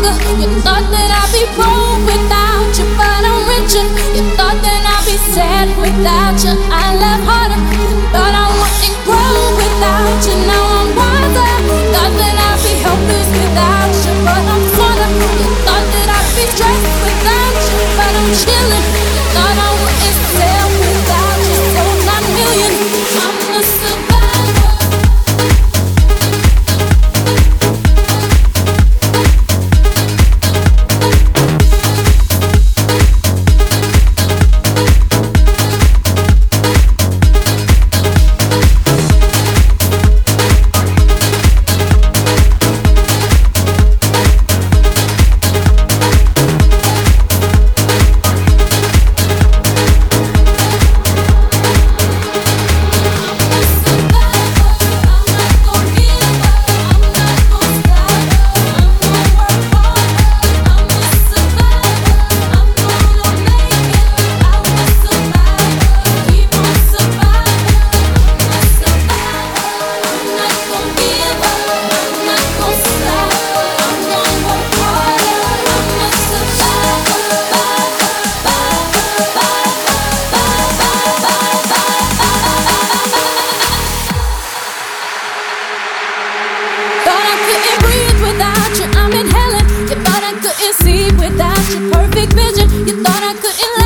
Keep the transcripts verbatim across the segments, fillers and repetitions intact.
longer. You thought that I'd be broke without you, but I'm richer. You thought that I'd be sad without you, I laugh harder. Thought I wouldn't grow without you, now I'm wiser. Thought that I'd be helpless without you, but I'm smarter. You thought that I'd be stressed without you, but I'm chilling. You thought I wouldn't sell without you, so not million. I'm a survivor.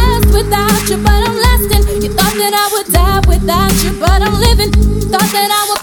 But I'm living. Thought that I would